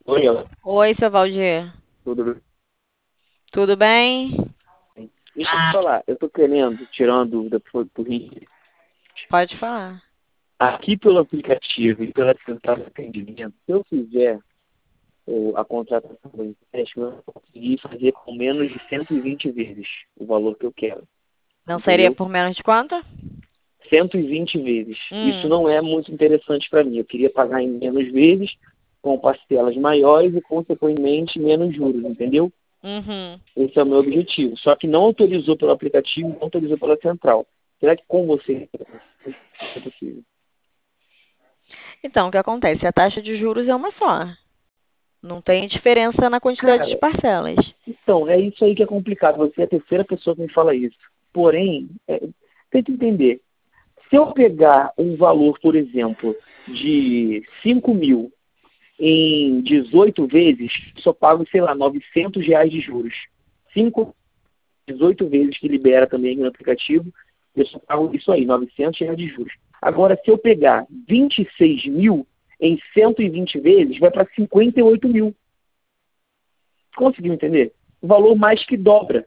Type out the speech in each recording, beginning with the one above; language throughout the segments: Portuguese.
Oi, ela. Oi, seu Valdir. Tudo bem? Tudo bem? Deixa eu te falar, eu tô querendo tirar uma dúvida por mim. Pode falar. Aqui pelo aplicativo e pela central de atendimento, se eu fizer a contratação do empréstimo, eu vou conseguir fazer com menos de 120 vezes o valor que eu quero, Não seria entendeu? por menos de quanto? 120 vezes. Isso Hum. não é muito interessante para mim. Eu queria pagar em menos vezes, com parcelas maiores e, consequentemente, menos juros, entendeu? Uhum. Esse é o meu objetivo. Só que não autorizou pelo aplicativo, não autorizou pela central. Será que com você é possível? Então, o que acontece? A taxa de juros é uma só. Não tem diferença na quantidade de Cara, parcelas. então, é isso aí que é complicado. Você é a terceira pessoa que me fala isso. Porém, tem que entender. Se eu pegar um valor, por exemplo, de 5 mil em 18 vezes, só pago, sei lá, R$ 900 de juros. 5, 18 vezes que libera também no aplicativo, eu só pago isso aí, R$ 900 de juros. Agora, se eu pegar 26 mil em 120 vezes, vai para 58 mil. Conseguiu entender? O valor mais que dobra.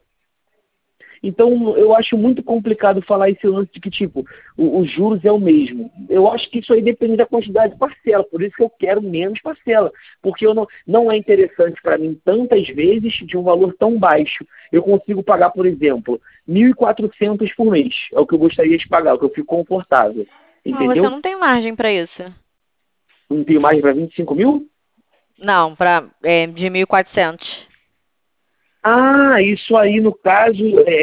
Então, eu acho muito complicado falar esse lance de que, tipo, os juros é o mesmo. Eu acho que isso aí depende da quantidade de parcela, por isso que eu quero menos parcela, porque eu não é interessante para mim tantas vezes de um valor tão baixo. Eu consigo pagar, por exemplo, 1.400 por mês, é o que eu gostaria de pagar, é o que eu fico confortável, Mas você entendeu? não tem margem para isso. Não tenho mais para 25 mil? Não, de 1.400. Ah, isso aí, no caso,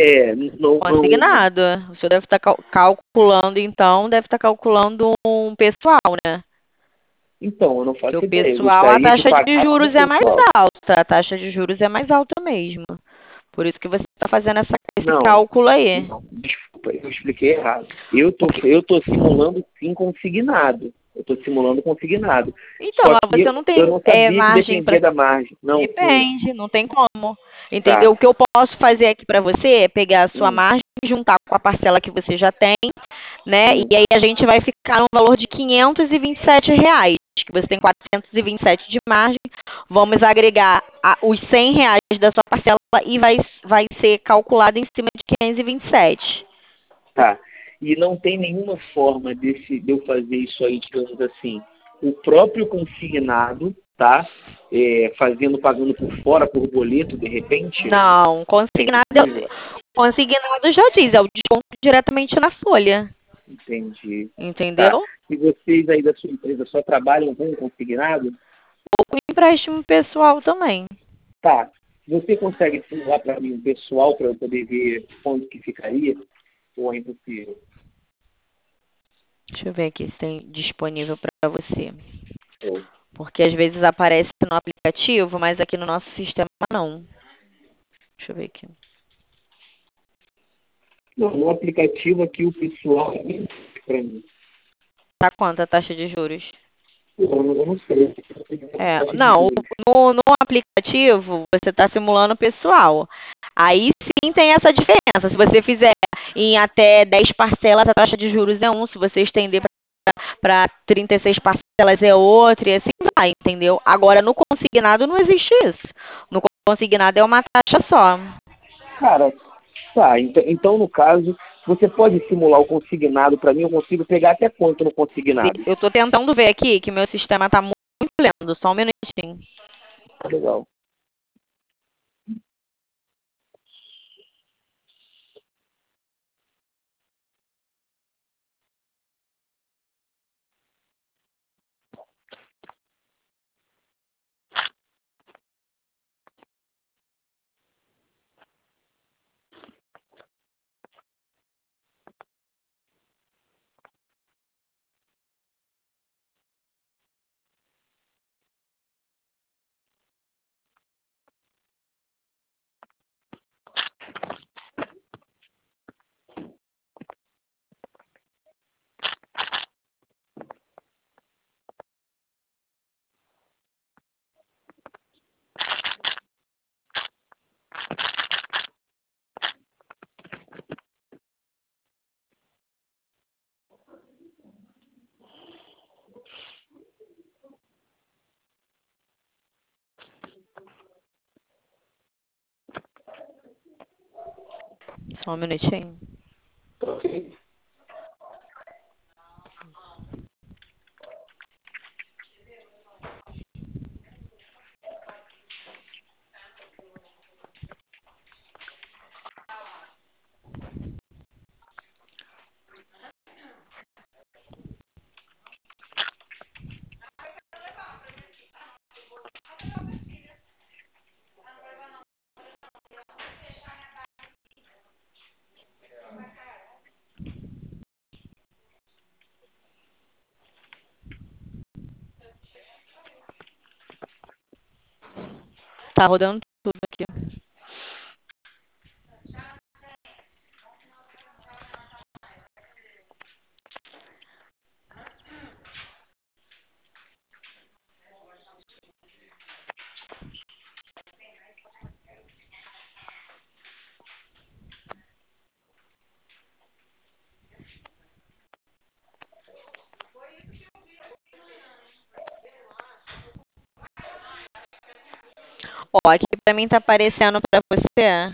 não. Consignado. O senhor deve estar calculando, então, deve estar calculando um pessoal, né? Então, eu não Porque o faço ideia. Eu pessoal, a gostaria de taxa de pagar como juros é mais pessoal. alta. A taxa de juros é mais alta mesmo. Por isso que você está fazendo esse Não, cálculo aí. não, desculpa, eu expliquei errado. Eu tô, Porque, eu tô simulando sim consignado. Eu tô simulando consignado. então, Só mas você que não eu tem não sabia que margem para. dependia da margem. Não, sim, Depende, não tem como. Entendeu? tá. O que eu posso fazer aqui para você é pegar a sua Hum, margem, juntar com a parcela que você já tem, né? hum, E aí a gente vai ficar no valor de R$ 527, que você tem 427 de margem. Vamos agregar os R$ 100 da sua parcela e vai ser calculado em cima de 527. tá. E não tem nenhuma forma de eu fazer isso aí, digamos assim, o próprio consignado, tá? Pagando por fora, por boleto, de repente? Não, É impossível. consignado já diz, é o desconto diretamente na folha. Entendi. Tá. Entendeu? E vocês aí da sua empresa só trabalham com consignado? Ou com empréstimo pessoal também. Tá. Você consegue simular para mim um pessoal para eu poder ver quanto que ficaria? Ou é impossível? Deixa eu ver aqui se tem disponível para você. Ou- Porque às vezes aparece no aplicativo, mas aqui no nosso sistema não. Deixa eu ver aqui. Não, no aplicativo aqui o pessoal para mim. Tá quanto a taxa de juros? Eu não sei. É, Taxa de não, juros. no aplicativo você está simulando o pessoal. Aí sim tem essa diferença. Se você fizer em até 10 parcelas, a taxa de juros é um. Se você estender para 36 parcelas é outro, e assim vai, entendeu? Agora, no consignado não existe isso. No consignado é uma taxa só. Cara, tá. Então, no caso, você pode simular o consignado para mim? Eu consigo pegar até quanto no consignado? Eu estou tentando ver aqui que meu sistema está muito lento. Só um minutinho. Legal. Só um minutinho. Ok. Tá rodando tudo aqui. Ó, aqui pra mim tá aparecendo pra você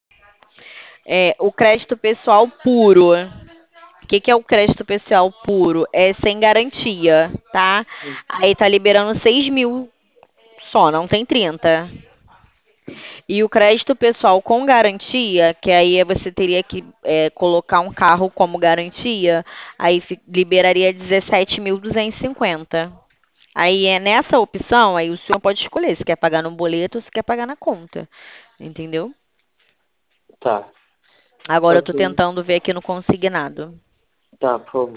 o crédito pessoal puro. O que é o crédito pessoal puro? É sem garantia, tá? Aí tá liberando 6 mil só, não tem 30. E o crédito pessoal com garantia, que aí você teria que colocar um carro como garantia, aí liberaria 17.250. Aí é nessa opção, aí o senhor pode escolher se quer pagar no boleto ou se quer pagar na conta. Entendeu? Tá. Agora eu tô Ok. tentando ver aqui no consignado. Tá, por favor.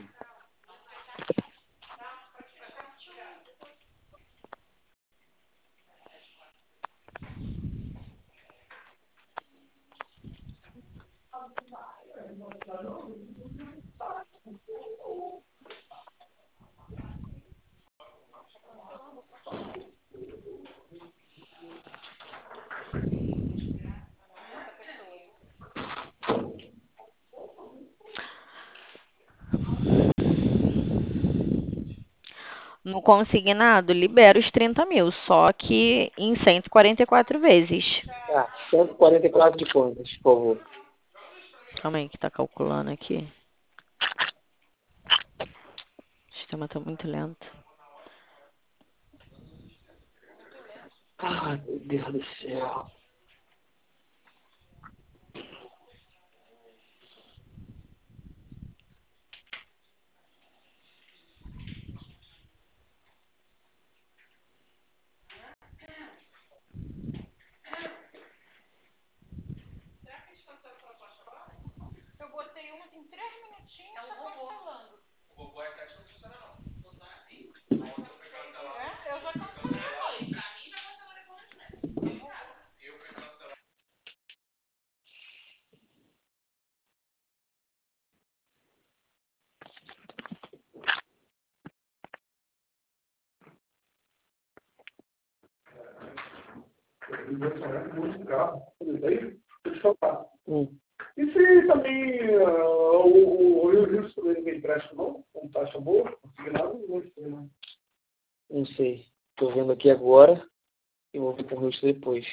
No consignado, libera os 30 mil, só que em 144 vezes. Tá, 144 de contas, por favor. Calma aí que tá calculando aqui. O sistema tá muito lento. Ai, meu Deus do céu. E se também o Rio Rio também não empréstimo, não? Com taxa boa, consignado, não sei, né? Não sei. Tô vendo aqui agora e vou ver com o rosto depois.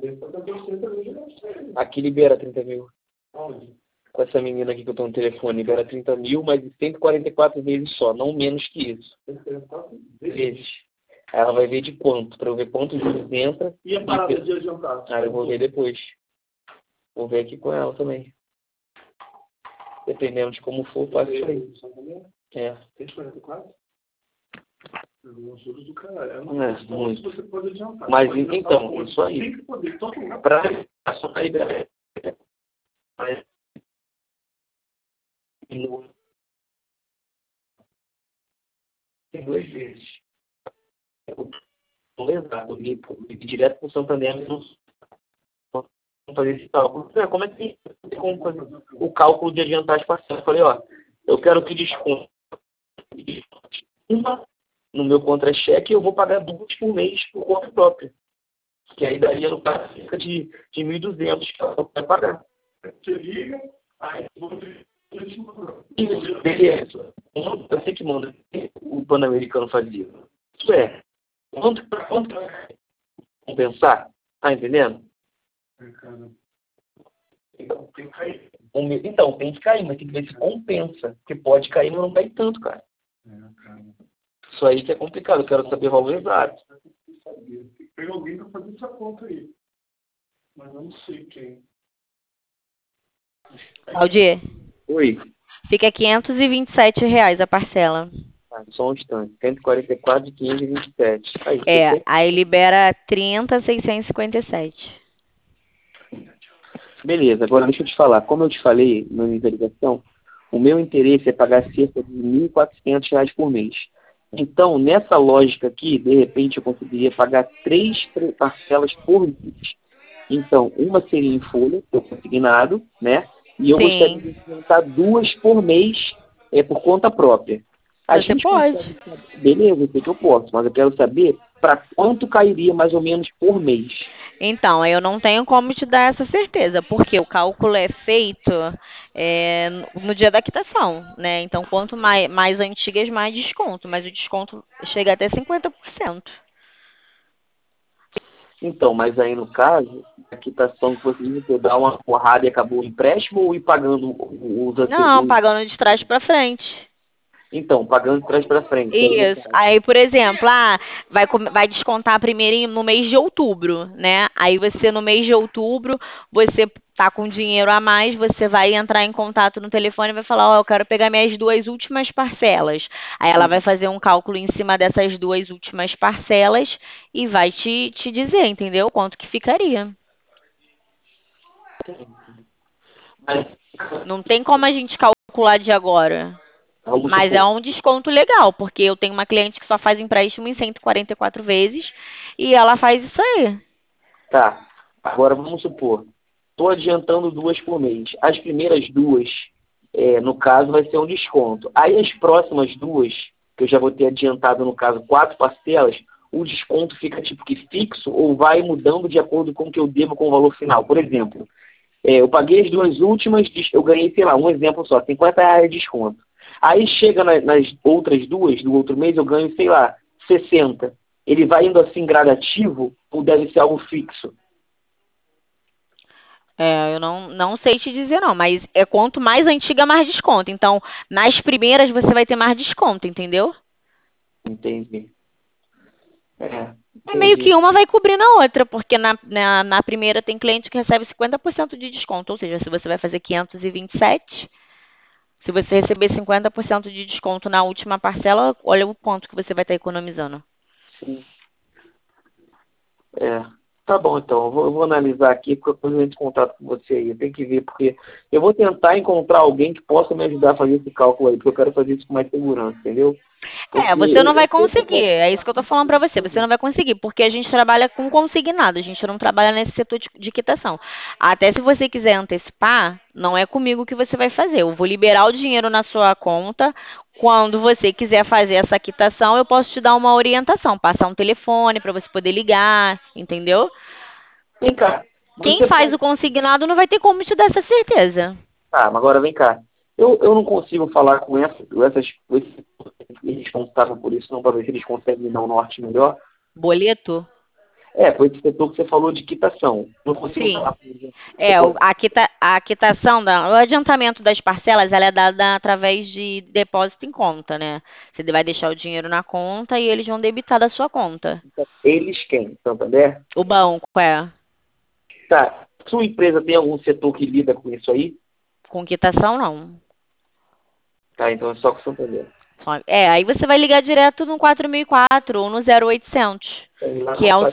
Aqui libera 30 mil. Onde? Com essa menina aqui que eu tô no telefone, libera 30 mil, mas 144 vezes só, não menos que isso. Vezes. Aí ela vai ver de quanto, pra eu ver quantos juros entra. E a parada de adiantar? Ah, eu vou ver depois. Vou ver aqui com ela também. Dependendo de como for, faço isso aí. É. 144? Os juros do caralho. Não é muito. Você pode adiantar. Mas então, isso aí. Tem que poder tocar. Só pra liberar. Tem 2 vezes. Eu vou lembrar, eu li direto pro Santander, mas não fazer esse cálculo. Como é que tem como fazer o cálculo de adiantar as parcelas? Eu falei, ó, eu quero que desconte uma no meu contra-cheque e eu vou pagar 2 por mês por conta própria. Que aí daria no caso cerca de 1.200 que ela vai pagar. Você liga, aí Beleza. Eu sei que manda o Pan-Americano fazia. Isso é. Quanto vai compensar? Tá entendendo? Tem que cair. Então, tem que cair, mas tem que ver se compensa. Porque pode cair, mas não cai tanto, cara. Isso aí que é complicado. Eu quero saber o valor exato. Tem que pegar alguém para fazer essa conta aí. Mas eu não sei quem. Aldir, Oi. fica R$ 527 a parcela. Só um instante. 144 de 527. Aí, Aí libera 30.657. Beleza, agora deixa eu te falar. Como eu te falei na minha ligação, o meu interesse é pagar cerca de R$ 1.400 por mês. Então, nessa lógica aqui, de repente eu conseguiria pagar 3 parcelas por mês. Então, uma seria em folha, eu consignado, né? E eu gostaria de implementar 2 por mês por conta própria. Você pode. Beleza, eu sei que eu posso, mas eu quero saber para quanto cairia mais ou menos por mês. Então, eu não tenho como te dar essa certeza, porque o cálculo é feito no dia da quitação, né? Então, quanto mais antigas, mais desconto, mas o desconto chega até 50%. Então, mas aí no caso, a quitação que você disse, dar uma porrada e acabou o empréstimo ou ir pagando os Não, pagando de trás para frente. Então, pagando de trás para frente. Isso. Aí, por exemplo, vai descontar primeiro no mês de outubro, né? Aí você, no mês de outubro, você tá com dinheiro a mais, você vai entrar em contato no telefone e vai falar, ó, eu quero pegar minhas 2 últimas parcelas. Aí ela vai fazer um cálculo em cima dessas 2 últimas parcelas e vai te dizer, entendeu? Quanto que ficaria. Não tem como a gente calcular de agora. Mas é um desconto legal, porque eu tenho uma cliente que só faz empréstimo em 144 vezes e ela faz isso aí. Tá. Agora vamos supor, estou adiantando 2 por mês. As primeiras 2, no caso, vai ser um desconto. Aí as próximas 2, que eu já vou ter adiantado, no caso, 4 parcelas, o desconto fica tipo que fixo ou vai mudando de acordo com o que eu devo com o valor final. Por exemplo, eu paguei as 2 últimas, eu ganhei, sei lá, um exemplo só, R$ 50 de desconto. Aí chega nas outras 2 do outro mês, eu ganho, sei lá, 60. Ele vai indo assim gradativo ou deve ser algo fixo? Eu não sei te dizer não, mas quanto mais antiga, mais desconto. Então, nas primeiras você vai ter mais desconto, entendeu? Entendi. Meio que uma vai cobrir na outra, porque na primeira tem cliente que recebe 50% de desconto. Ou seja, se você vai fazer 527, se você receber 50% de desconto na última parcela, olha o quanto que você vai estar economizando. Sim. Tá bom, então. Eu vou analisar aqui, porque depois eu entro em contato com você aí. Eu tenho que ver, porque eu vou tentar encontrar alguém que possa me ajudar a fazer esse cálculo aí, porque eu quero fazer isso com mais segurança, entendeu? Você não vai conseguir, é isso que eu tô falando pra você, você não vai conseguir, porque a gente trabalha com consignado, a gente não trabalha nesse setor de quitação. Até se você quiser antecipar, não é comigo que você vai fazer, eu vou liberar o dinheiro na sua conta, quando você quiser fazer essa quitação, eu posso te dar uma orientação, passar um telefone pra você poder ligar, entendeu? Vem cá. Quem faz o consignado não vai ter como te dar essa certeza. Tá, mas agora vem cá. Eu não consigo falar com esses responsáveis por isso, não, para ver se eles conseguem me dar um norte melhor. Boleto? Foi esse setor que você falou de quitação. Não consigo falar com eles. A quitação, o adiantamento das parcelas, ela é dada através de depósito em conta, né? Você vai deixar o dinheiro na conta e eles vão debitar da sua conta. Eles quem? Santander? O banco, Tá. Sua empresa tem algum setor que lida com isso aí? Com quitação, não. Tá, então é só com o Santander. Aí você vai ligar direto no 4004 ou no 0800, que é o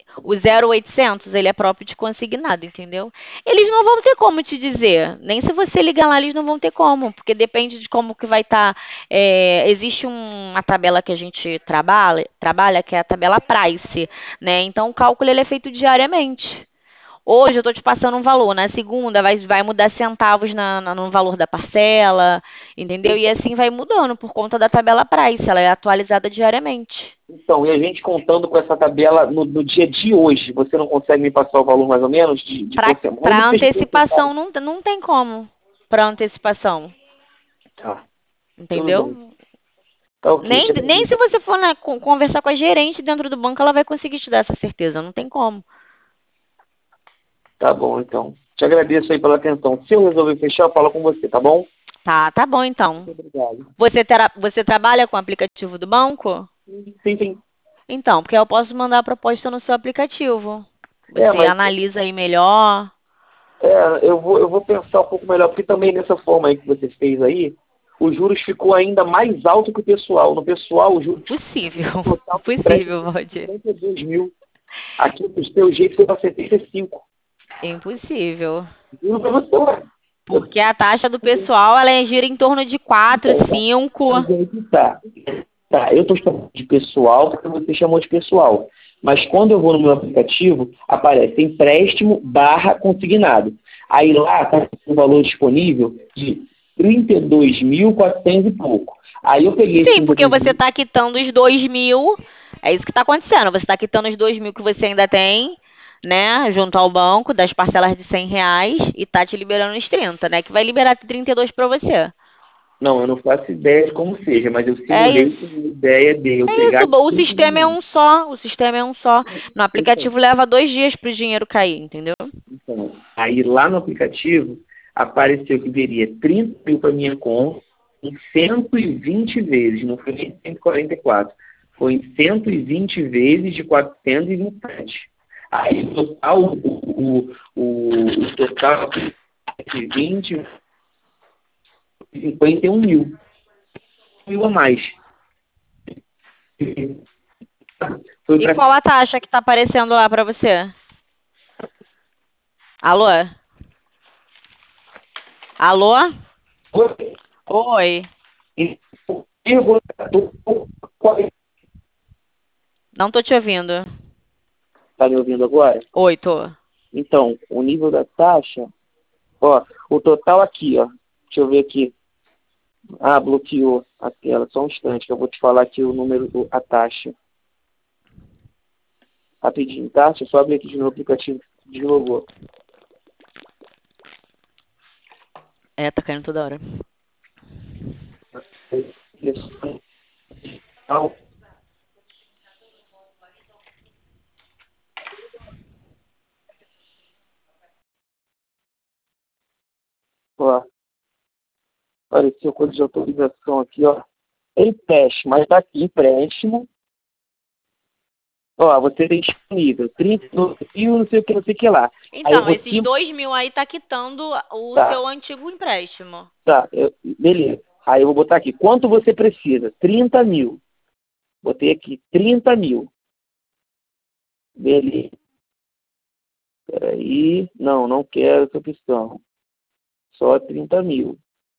0800, ele é próprio de consignado, entendeu? Eles não vão ter como te dizer, nem se você ligar lá eles não vão ter como, porque depende de como que vai estar. Existe uma tabela que a gente trabalha, que é a tabela price, né? Então o cálculo ele é feito diariamente. Hoje eu estou te passando um valor, na segunda vai mudar centavos no valor da parcela, entendeu? E assim vai mudando por conta da tabela price, ela é atualizada diariamente. Então, e a gente contando com essa tabela no dia de hoje, você não consegue me passar o valor mais ou menos Para antecipação não tem como, para antecipação. Tá. Entendeu? Tá, okay. Nem se você for conversar com a gerente dentro do banco, ela vai conseguir te dar essa certeza, não tem como. Tá bom, então. Te agradeço aí pela atenção. Se eu resolver fechar, eu falo com você, tá bom? Tá bom então. Muito obrigado. Você trabalha com o aplicativo do banco? Sim, sim. Então, porque eu posso mandar a proposta no seu aplicativo. Você Mas analisa aí melhor. eu vou pensar um pouco melhor, porque também nessa forma aí que você fez aí, os juros ficou ainda mais alto que o pessoal. No pessoal, os juros Possível. total Impossível, Valdir. 52 mil. Aqui, do seu jeito, foi para 75. Impossível. Juro pra você, ué. Porque a taxa do pessoal, ela gira em torno de 4, 5. Mas aí que tá. Tá, eu estou chamando de pessoal porque você chamou de pessoal. Mas quando eu vou no meu aplicativo, aparece empréstimo barra consignado. Aí lá está o valor disponível de 32.400 e pouco. Aí eu peguei esse Sim, porque 32 você mil. está quitando os 2.000. É isso que está acontecendo. Você está quitando os 2.000 que você ainda tem, né? Junto ao banco, das parcelas de R$ 100 e tá te liberando os 30, né? Que vai liberar 32 para você. Não, eu não faço ideia de como seja, mas eu É simulei isso. com a ideia de eu É isso. pegar O 30 sistema é mil. um só. O sistema é um só. No Então, aplicativo leva 2 dias para o dinheiro cair, entendeu? então, aí lá no aplicativo apareceu que viria 30 mil para minha conta em 120 vezes, não foi nem 144. Foi em 120 vezes de 427. Aí o total, o total de 20, 51 mil. Mil a mais. Foi E para qual a taxa que tá aparecendo lá para você? Alô? Alô? Oi. Não tô te ouvindo. Tá me ouvindo agora? Oi, tô. Então, o nível da taxa, ó, o total aqui, ó. Deixa eu ver aqui. Ah, bloqueou a tela. Só um instante que eu vou te falar aqui o número, a taxa. Rapidinho, tá? Deixa eu só abrir aqui de novo o aplicativo. Deslogou. É, tá caindo toda hora. Ó, apareceu o código de autorização aqui, ó. Empréstimo, mas tá aqui, empréstimo. Ó, você tem disponível 32 mil, não sei o que lá. Aí eu Então, vou esses 2.000 aí tá quitando o tá, seu antigo empréstimo. tá, beleza. Aí eu vou botar aqui, quanto você precisa? 30 mil. Botei aqui, 30 mil. Beleza. Peraí. Não, não quero essa opção. Só 30 mil.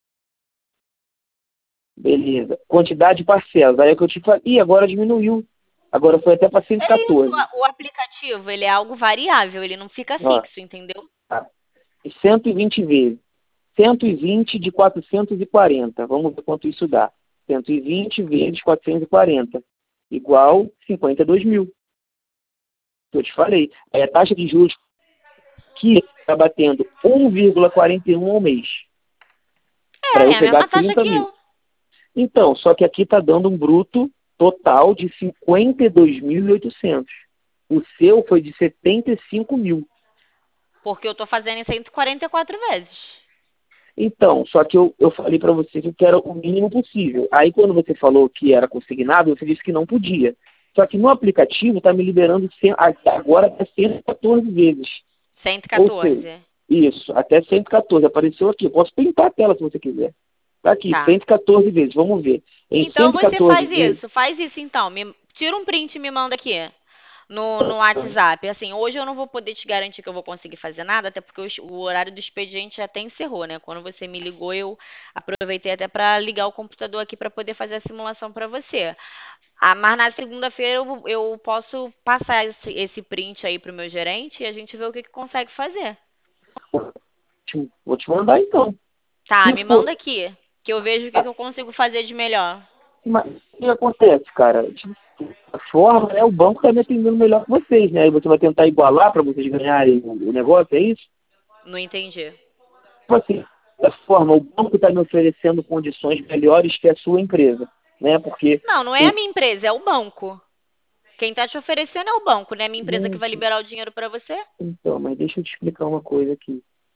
Beleza. Quantidade de parcelas. Aí é o que eu te falei. Ih, agora diminuiu. Agora foi até para É isso, 114. o aplicativo, ele é algo variável, ele não fica Ó, fixo, entendeu? tá. 120 vezes. 120 de 440. Vamos ver quanto isso dá. 120 vezes 440. Igual 52 mil. Que eu te falei. Aí a taxa de juros que está batendo 1,41 ao mês. Para É eu a pegar mesma taxa 30 que mil. eu. Então, só que aqui está dando um bruto total de 52.800. O seu foi de 75 mil. Porque eu tô fazendo em 144 vezes. Então, só que eu falei para você que eu quero o mínimo possível. Aí quando você falou que era consignado, você disse que não podia. Só que no aplicativo está me liberando agora até 114 vezes. Ou seja, 114. isso, até 114. Apareceu aqui. Eu posso printar a tela se você quiser. Tá aqui, Tá. 114 vezes. Vamos ver. Em Então você 114 vezes. faz isso então. Tira um print e me manda aqui no WhatsApp. Assim, hoje eu não vou poder te garantir que eu vou conseguir fazer nada, até porque o horário do expediente já até encerrou, né? Quando você me ligou, eu aproveitei até para ligar o computador aqui para poder fazer a simulação para você. Ah, mas na segunda-feira eu posso passar esse print aí pro meu gerente e a gente vê o que consegue fazer. Vou te mandar então. Tá, Se me for. manda aqui, que eu vejo o que eu consigo fazer de melhor. Mas o que acontece, cara? De a forma, né? O banco está me atendendo melhor que vocês, né? Aí você vai tentar igualar para vocês ganharem o negócio, é isso? Não entendi. Tipo assim, da forma, o banco está me oferecendo condições melhores que a sua empresa, né? Porque Não, não é a o minha empresa, é o banco. Quem tá te oferecendo é o banco, né? Minha empresa que vai gente, liberar o dinheiro para você? então, mas deixa eu te explicar uma coisa aqui.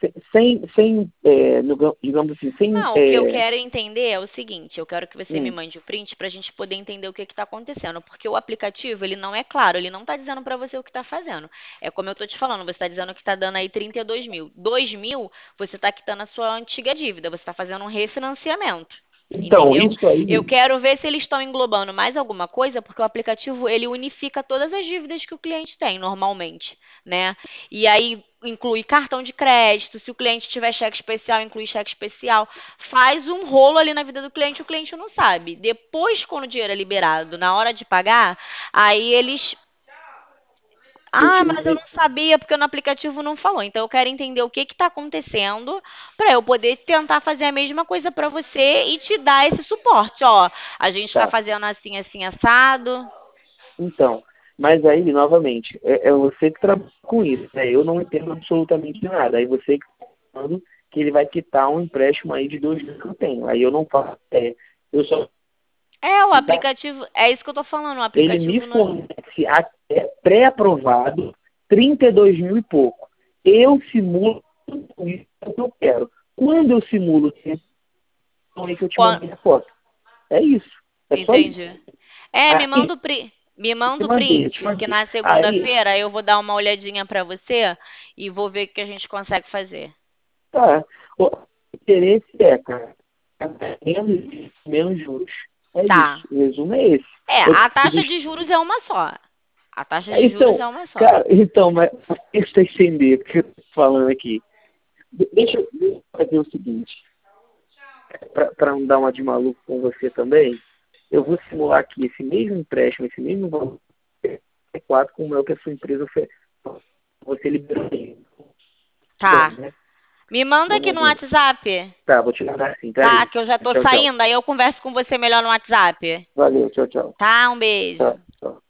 digamos assim, sem... Não, o que eu quero entender é o seguinte, eu quero que você me mande o print para a gente poder entender o que está acontecendo, porque o aplicativo, ele não é claro, ele não está dizendo para você o que está fazendo. É como eu estou te falando, você está dizendo que está dando aí 32 mil. 2 mil, você está quitando a sua antiga dívida, você está fazendo um refinanciamento. Então, Entendeu? isso aí... Eu quero ver se eles estão englobando mais alguma coisa, porque o aplicativo, ele unifica todas as dívidas que o cliente tem, normalmente, né? E aí inclui cartão de crédito, se o cliente tiver cheque especial, inclui cheque especial. Faz um rolo ali na vida do cliente, o cliente não sabe. Depois, quando o dinheiro é liberado, na hora de pagar, aí eles mas eu não sabia porque no aplicativo não falou. Então eu quero entender o que está acontecendo para eu poder tentar fazer a mesma coisa para você e te dar esse suporte. Ó, a gente está Tá. fazendo assim, assim, assado. Então, mas aí, novamente, é você que trabalha com isso, né? Eu não entendo absolutamente nada. Aí você que está falando que ele vai quitar um empréstimo aí de 2 mil que eu tenho. Aí eu não faço ideia. Eu só... O aplicativo, é isso que eu tô falando, o Ele me aplicativo não... fornece até pré-aprovado 32 mil e pouco. Eu simulo isso que eu quero. Quando eu simulo, então aí que eu te mandei a foto. É isso. É só isso. Entendi. Aí, Me manda te o mandei, print, te que mandei. na Aí, segunda-feira eu vou dar uma olhadinha para você e vou ver o que a gente consegue fazer. tá. O interesse é, cara, menos juros. É Tá. isso. O resumo é esse. A taxa de juros é uma só. A taxa de juros Então, é uma só. cara, mas deixa eu entender o que eu tô falando aqui. Deixa eu fazer o seguinte, para não dar uma de maluco com você também, eu vou simular aqui esse mesmo empréstimo, esse mesmo valor, quatro como é o que a sua empresa oferece. Você liberou aí. Tá. Né? Me manda aqui Vamos no ver. WhatsApp. Tá, vou te mandar assim, tá Tá, aí. que eu já tô Tchau, tchau. saindo, aí eu converso com você melhor no WhatsApp. Valeu, tchau, tchau. Tá, um beijo. Tchau, tchau.